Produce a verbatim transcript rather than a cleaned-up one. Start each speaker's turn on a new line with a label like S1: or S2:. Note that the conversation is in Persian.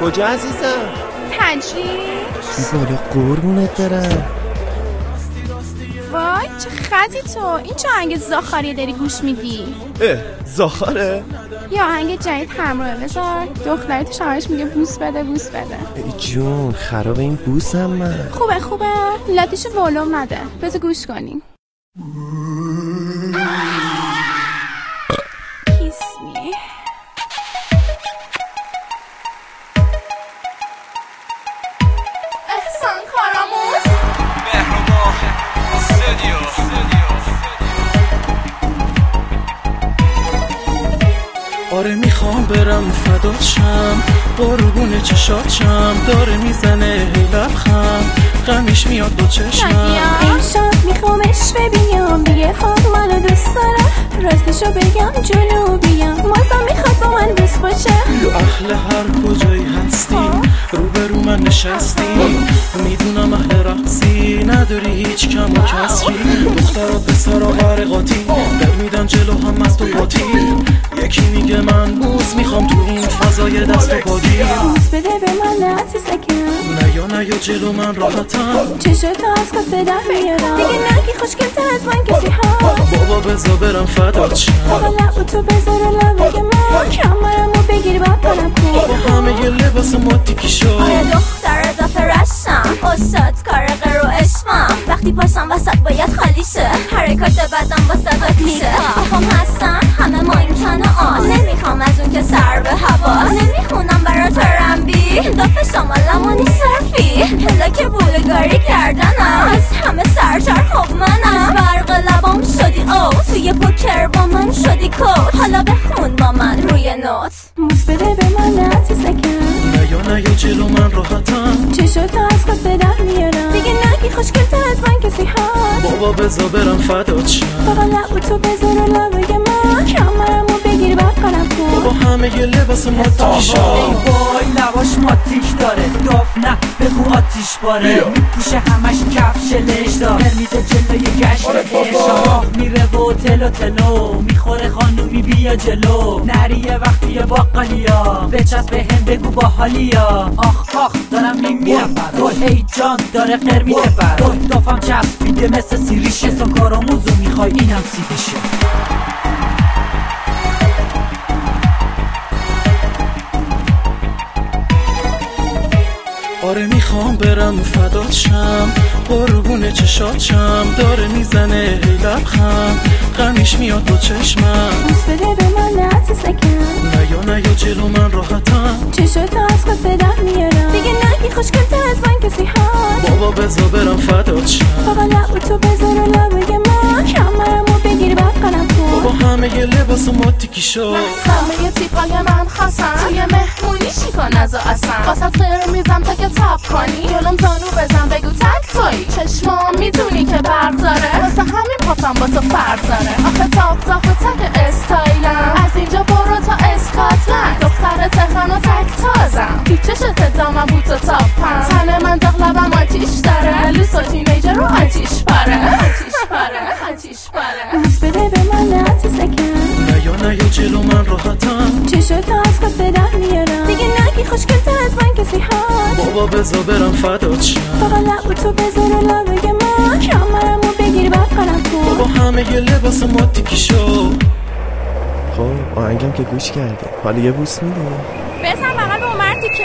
S1: کجا عزیزم؟
S2: تجریش
S1: چی بالا قربونت برم.
S2: وای چه خطی تو. این چه آهنگ زاخاریه داری گوش میدی؟
S1: اه زاخاره؟
S2: یا آهنگ جدید همراهه. بذار دختری تو شمارش میگه بوس بده بوس بده.
S1: ای جون خراب این بوسم من.
S2: خوبه خوبه لاتیشو ولوم نده. بذار گوش کنیم. Kiss me. احسان کاراموز
S3: مهربان استودیو.
S4: آره میخوام برم فدات شم، قربون چشات شم، داره میزنه هی لبخند، غمش میاد دو چشمم.
S2: امشب میخوامش ببینم دیگه خواب منو دوست داره، راستشو بگم جلو بیام مازم میخواد با من دوست باشه.
S4: تو اهل هر کجایی هستی روبرو من نشستی، میدونم اهل رقصی نداری هیچ کم و کسری، دخترات به سر غرقاتی در میدن جلو هم از تو پاتی، یکی میگه من بوس میخوام تو این فضای دست و پاگیر،
S2: بوس بده به من عزیزکم،
S4: نه یا نه یا جلو من راحتم،
S2: چشاتو از کاسه در میارم دیگه نگی خوشگل‌تر از من کسی هست.
S4: بابا بذار برم فدات شم،
S2: بابا لبتو بذار لبه من، کمرمو بگیر با پلم کن،
S4: بابا همه یه لباس ما تیکی شد.
S5: آره دختر اضافه رشم، استاد کار غیر و عشقم، وقتی پاشم وسط باید خالی شه، حرکات بدم با صدا پیشه، آقام هستن همه مانکن آس، نمیخوام از اون که سر به هواست، نمیخونم برات رنبی دافه شمالمونی صرفی، هلا که بولگاری کردنم، از همه سرتر خب منم، برق لبام شدی اوت، توی پوکر با من شدی کوت، حالا بخون با من روی نوت.
S2: بوس بده به من عزیزکم،
S4: نه یا نه یا جلو من راحتم،
S2: چشاتو از کاسه در میارم دیگه نگی خوشگل‌تر از من کسی هست.
S4: بابا بذار برم فدات شم،
S2: بابا لبتو بذار لبه من، کمرمو بگیر با پلم کن،
S4: بابا همه یه لباس ما تیکی شد.
S6: ای وای لواش ماتیک داره، داف نه بگو آتیش باره، میپوشه همش کفش لشتا، میده جلوی گشت ارشا، میره و تلو تلو میخوره خانومی بیا جلو، نریه وقتی باقالیا بچسب به هم بگو با حالیا، آخ آخ دارم میمیرم برات، ای جان داره قر میده برات، دافم چسبیده مثل سیریشه، سان کاراموزو میخوای اینم سیدیشه.
S4: آره میخوام برم فدات شم، قربون چشات شم، داره میزنه هی لبخند، غمش میاد با چشمم،
S2: بوس بده به من عزیزکم،
S4: نه یا نه یا جلو من راحتم،
S2: چشاتو از کاسه در میارم دیگه نگی خوشگل‌تر از من کسی هست.
S4: بابا بذار برم فدات شم،
S2: بابا لبتو بذار لبه من، کمرمو بگیر با پلم کن،
S4: بابا همه یه لباس ما تیکی شد.
S7: همه تیپای من خواستن توی مهمونی شیکن از اصلا، واسط خیر میزم تا که تاب کنی، جلوم زانو بزن بگو تک توی، چشمام میدونی که برق داره، واسه همین پافم با تو فرق داره، آخه تاب تاق و تک استایلم، از اینجا برو تا اسکاتلند، دختر تهران و تک تازم، پیچشت دامم بود و تاپم، تن من داغ لبم آتیش داره، لوس و تینیجر رو آتیش پاره، آتیش پاره آتیش پاره.
S2: بوس بده به من عزیزکم،
S4: نه یا نه یا جلو من راحتم،
S2: چشاتو از کاسه در میارم دیگه نگی خوشگل‌تر از من کسی هست.
S4: بابا بذار برم فدات شم،
S2: بابا لبتو بذار لبه من، کمرمو بگیر با پلم کن،
S4: بابا همه یه لباس ما تیکی شد.
S1: خب آهنگم که گوش کرده، حالا یه بوس میده.
S2: بزن بغل به عمر تیکه